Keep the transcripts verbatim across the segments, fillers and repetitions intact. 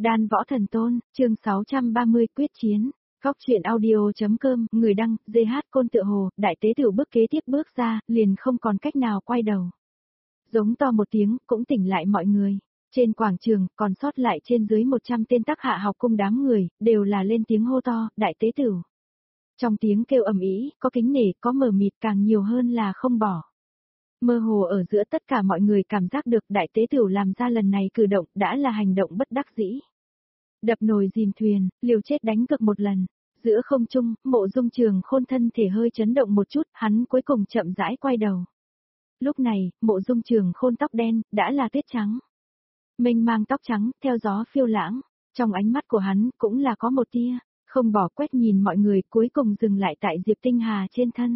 Đan Võ Thần Tôn, chương sáu trăm ba mươi quyết chiến. Góc truyện audio.com, người đăng, giê hát Côn tựa hồ, đại tế tiểu bước kế tiếp bước ra, liền không còn cách nào quay đầu. Giống to một tiếng, cũng tỉnh lại mọi người. Trên quảng trường, còn sót lại trên dưới một trăm tên Tắc Hạ học cung đám người, đều là lên tiếng hô to, đại tế tử. Trong tiếng kêu ầm ĩ, có kính nể, có mờ mịt, càng nhiều hơn là không bỏ. Mơ hồ ở giữa tất cả mọi người cảm giác được đại tế tử làm ra lần này cử động đã là hành động bất đắc dĩ. Đập nồi dìm thuyền, liều chết đánh cược một lần. Giữa không trung, Mộ Dung Trường Khôn thân thể hơi chấn động một chút, hắn cuối cùng chậm rãi quay đầu. Lúc này, Mộ Dung Trường Khôn tóc đen, đã là tuyết trắng. Mênh mang tóc trắng, theo gió phiêu lãng, trong ánh mắt của hắn cũng là có một tia, không bỏ quét nhìn mọi người, cuối cùng dừng lại tại Diệp Tinh Hà trên thân.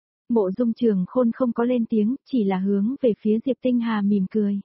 Mộ Dung Trường Khôn không có lên tiếng, chỉ là hướng về phía Diệp Tinh Hà mỉm cười.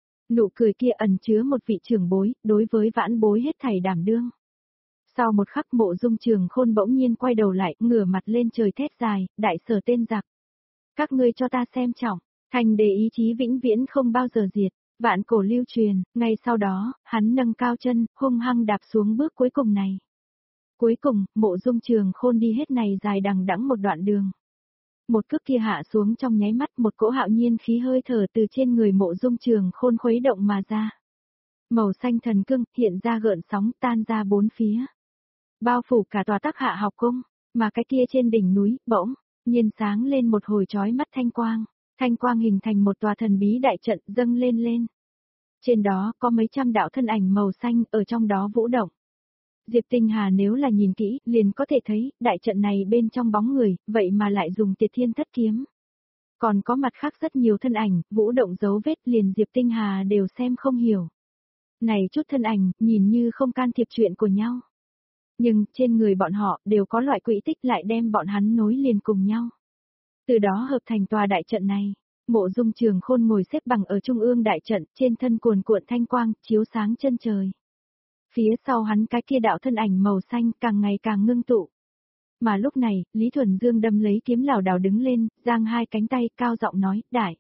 Nụ cười kia ẩn chứa một vị trưởng bối, đối với vãn bối hết thảy đảm đương. Sau một khắc Mộ Dung Trường Khôn bỗng nhiên quay đầu lại, ngửa mặt lên trời thét dài, đại sở tên giặc. Các ngươi cho ta xem trọng, thành đề ý chí vĩnh viễn không bao giờ diệt, vạn cổ lưu truyền, ngay sau đó, hắn nâng cao chân, hung hăng đạp xuống bước cuối cùng này. Cuối cùng, Mộ Dung Trường Khôn đi hết này dài đằng đẵng một đoạn đường. Một cước kia hạ xuống trong nháy mắt, một cỗ hạo nhiên khí hơi thở từ trên người Mộ Dung Trường Khôn khuấy động mà ra. Màu xanh thần cương hiện ra gợn sóng tan ra bốn phía. Bao phủ cả tòa Tắc Hạ học cung, mà cái kia trên đỉnh núi, bỗng nhiên sáng lên một hồi chói mắt thanh quang. Thanh quang hình thành một tòa thần bí đại trận dâng lên lên. Trên đó có mấy trăm đạo thân ảnh màu xanh ở trong đó vũ động. Diệp Tinh Hà nếu là nhìn kỹ, liền có thể thấy, đại trận này bên trong bóng người, vậy mà lại dùng Tiệt Thiên Thất Kiếm. Còn có mặt khác rất nhiều thân ảnh, vũ động dấu vết liền Diệp Tinh Hà đều xem không hiểu. Này chút thân ảnh, nhìn như không can thiệp chuyện của nhau. Nhưng, trên người bọn họ, đều có loại quỹ tích lại đem bọn hắn nối liền cùng nhau. Từ đó hợp thành tòa đại trận này. Mộ Dung Trường Khôn ngồi xếp bằng ở trung ương đại trận, trên thân cuồn cuộn thanh quang, chiếu sáng chân trời. Phía sau hắn cái kia đạo thân ảnh màu xanh càng ngày càng ngưng tụ. Mà lúc này, Lý Thuần Dương đâm lấy kiếm lảo đảo đứng lên, giang hai cánh tay, cao giọng nói, đại.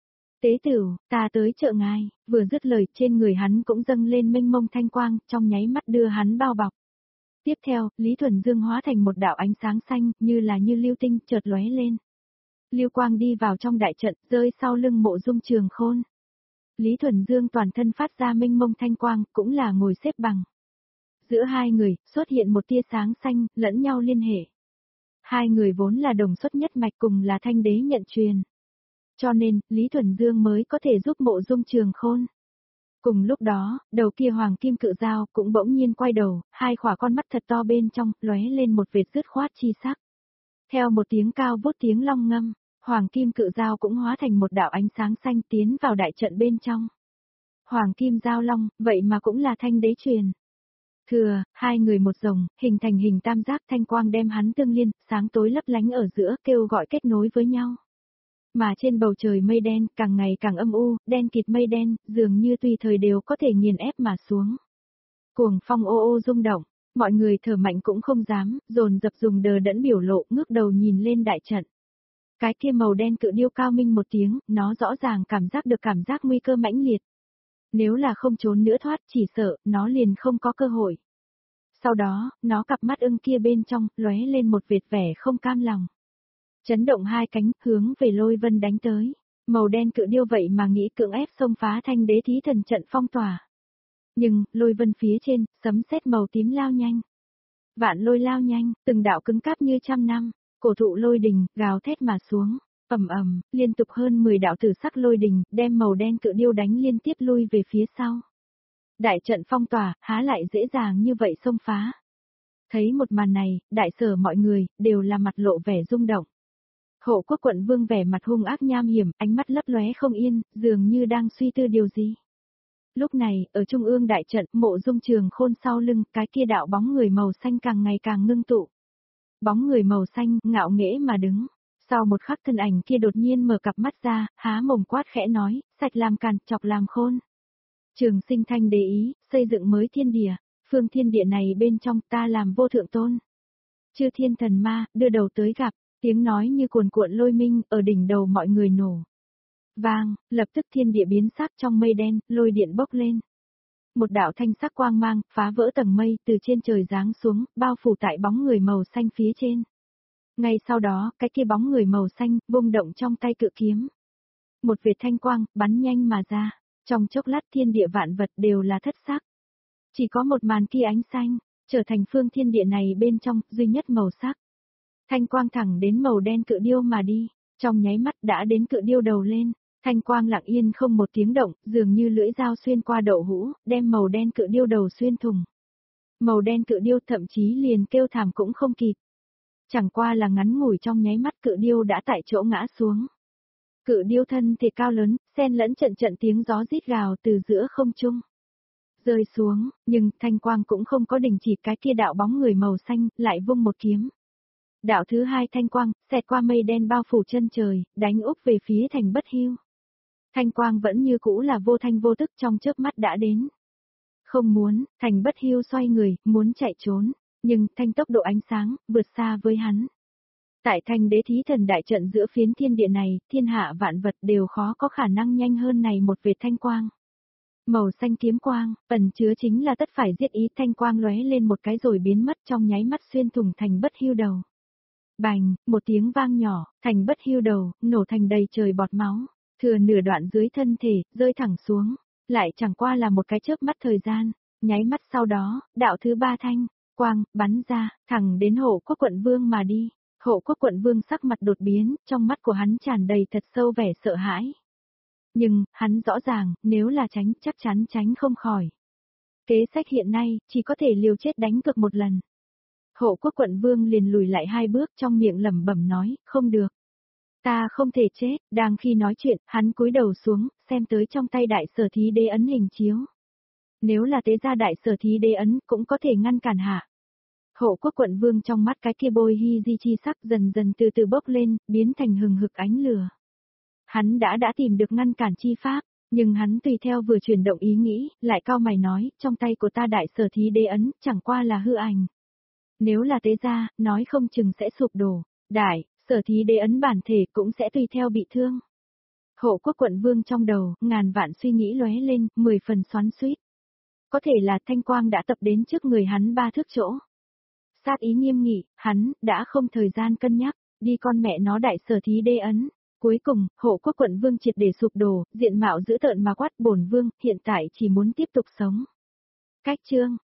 Tế tử, ta tới trợ ngài, vừa dứt lời, trên người hắn cũng dâng lên mênh mông thanh quang, trong nháy mắt đưa hắn bao bọc. Tiếp theo, Lý Thuần Dương hóa thành một đạo ánh sáng xanh, như là như lưu tinh, chợt lóe lên. Lưu quang đi vào trong đại trận, rơi sau lưng Mộ Dung Trường Khôn. Lý Thuần Dương toàn thân phát ra mênh mông thanh quang, cũng là ngồi xếp bằng. Giữa hai người, xuất hiện một tia sáng xanh, lẫn nhau liên hệ. Hai người vốn là đồng xuất nhất mạch cùng là thanh đế nhận truyền. Cho nên, Lý Thuần Dương mới có thể giúp Mộ Dung Trường Khôn. Cùng lúc đó, đầu kia hoàng kim cự dao cũng bỗng nhiên quay đầu, hai khỏa con mắt thật to bên trong, lóe lên một vệt dứt khoát chi sắc. Theo một tiếng cao vút tiếng long ngâm, hoàng kim cự dao cũng hóa thành một đạo ánh sáng xanh tiến vào đại trận bên trong. Hoàng kim giao long, vậy mà cũng là thanh đế truyền. Thừa, hai người một rồng, hình thành hình tam giác thanh quang đem hắn tương liên, sáng tối lấp lánh ở giữa kêu gọi kết nối với nhau. Mà trên bầu trời mây đen, càng ngày càng âm u, đen kịt mây đen, dường như tùy thời đều có thể nghiền ép mà xuống. Cuồng phong ô ô rung động, mọi người thở mạnh cũng không dám, dồn dập dùng đờ đẫn biểu lộ ngước đầu nhìn lên đại trận. Cái kia màu đen cự điêu cao minh một tiếng, nó rõ ràng cảm giác được cảm giác nguy cơ mãnh liệt. Nếu là không trốn nữa thoát, chỉ sợ, nó liền không có cơ hội. Sau đó, nó cặp mắt ưng kia bên trong, lóe lên một vệt vẻ không cam lòng. Chấn động hai cánh, hướng về Lôi Vân đánh tới. Màu đen cự điêu vậy mà nghĩ cưỡng ép xông phá thanh đế thí thần trận phong tỏa. Nhưng, Lôi Vân phía trên, sấm sét màu tím lao nhanh. Vạn lôi lao nhanh, từng đạo cứng cáp như trăm năm, cổ thụ lôi đình, gào thét mà xuống. Ầm ầm, liên tục hơn mười đạo tử sắc lôi đình, đem màu đen cự điêu đánh liên tiếp lui về phía sau. Đại trận phong tỏa, há lại dễ dàng như vậy xông phá. Thấy một màn này, đại sở mọi người, đều là mặt lộ vẻ rung động. Hộ quốc quận vương vẻ mặt hung ác nham hiểm, ánh mắt lấp lóe không yên, dường như đang suy tư điều gì. Lúc này, ở trung ương đại trận, Mộ Dung Trường Khôn sau lưng, cái kia đạo bóng người màu xanh càng ngày càng ngưng tụ. Bóng người màu xanh, ngạo nghễ mà đứng. Sau một khắc thân ảnh kia đột nhiên mở cặp mắt ra, há mồm quát khẽ nói, sạch làm càn, chọc làm khôn. Trường Sinh thanh đế ý, xây dựng mới thiên địa, phương thiên địa này bên trong ta làm vô thượng tôn. Chư thiên thần ma, đưa đầu tới gặp, tiếng nói như cuồn cuộn lôi minh, ở đỉnh đầu mọi người nổ. Vang, lập tức thiên địa biến sắc trong mây đen, lôi điện bốc lên. Một đạo thanh sắc quang mang, phá vỡ tầng mây, từ trên trời giáng xuống, bao phủ tại bóng người màu xanh phía trên. Ngay sau đó, cái kia bóng người màu xanh, vung động trong tay cự kiếm. Một vệt thanh quang, bắn nhanh mà ra. Trong chốc lát thiên địa vạn vật đều là thất sắc. Chỉ có một màn kia ánh xanh, trở thành phương thiên địa này bên trong, duy nhất màu sắc. Thanh quang thẳng đến màu đen cự điêu mà đi, trong nháy mắt đã đến cự điêu đầu lên. Thanh quang lặng yên không một tiếng động, dường như lưỡi dao xuyên qua đậu hũ, đem màu đen cự điêu đầu xuyên thủng. Màu đen cự điêu thậm chí liền kêu thảm cũng không kịp. Chẳng qua là ngắn ngủi trong nháy mắt cự điêu đã tại chỗ ngã xuống. Cự điêu thân thể cao lớn, xen lẫn trận trận tiếng gió rít gào từ giữa không trung. Rơi xuống, nhưng thanh quang cũng không có đình chỉ, cái kia đạo bóng người màu xanh, lại vung một kiếm. Đạo thứ hai thanh quang, xẹt qua mây đen bao phủ chân trời, đánh úp về phía thành Bất Hưu. Thanh quang vẫn như cũ là vô thanh vô tức, trong chớp mắt đã đến. Không muốn, thành Bất Hưu xoay người, muốn chạy trốn, nhưng thanh tốc độ ánh sáng, vượt xa với hắn. Tại thanh đế thí thần đại trận giữa phiến thiên địa này, thiên hạ vạn vật đều khó có khả năng nhanh hơn này một vệt thanh quang. Màu xanh kiếm quang, ẩn chứa chính là tất phải giết ý, thanh quang lóe lên một cái rồi biến mất, trong nháy mắt xuyên thủng thành Bất Hưu đầu. Bành, một tiếng vang nhỏ, thành Bất Hưu đầu, nổ thành đầy trời bọt máu, thừa nửa đoạn dưới thân thể, rơi thẳng xuống, lại chẳng qua là một cái chớp mắt thời gian, nháy mắt sau đó, đạo thứ ba thanh quang, bắn ra, thẳng đến Hộ Quốc quận vương mà đi. Hộ Quốc quận vương sắc mặt đột biến, trong mắt của hắn tràn đầy thật sâu vẻ sợ hãi. Nhưng, hắn rõ ràng, nếu là tránh, chắc chắn tránh không khỏi. Kế sách hiện nay, chỉ có thể liều chết đánh cược một lần. Hộ Quốc quận vương liền lùi lại hai bước, trong miệng lẩm bẩm nói, không được. Ta không thể chết, đang khi nói chuyện, hắn cúi đầu xuống, xem tới trong tay đại sở thí đế ấn hình chiếu. Nếu là tế gia đại sở thí đế ấn, cũng có thể ngăn cản hạ. Hộ Quốc quận vương trong mắt cái kia bôi hi di chi sắc dần dần từ từ bốc lên, biến thành hừng hực ánh lửa. Hắn đã đã tìm được ngăn cản chi pháp, nhưng hắn tùy theo vừa chuyển động ý nghĩ, lại cao mày nói, trong tay của ta đại sở thí đế ấn, chẳng qua là hư ảnh. Nếu là tế gia, nói không chừng sẽ sụp đổ, đại, sở thí đế ấn bản thể cũng sẽ tùy theo bị thương. Hộ Quốc quận vương trong đầu, ngàn vạn suy nghĩ lóe lên, mười phần xoắn xuýt. Có thể là thanh quang đã tập đến trước người hắn ba thước chỗ. Sát ý nghiêm nghị, hắn, đã không thời gian cân nhắc, đi con mẹ nó đại sở thí đế ấn. Cuối cùng, Hộ Quốc quận vương triệt để sụp đổ, diện mạo dữ tợn mà quát bổn vương, hiện tại chỉ muốn tiếp tục sống. Cách chương.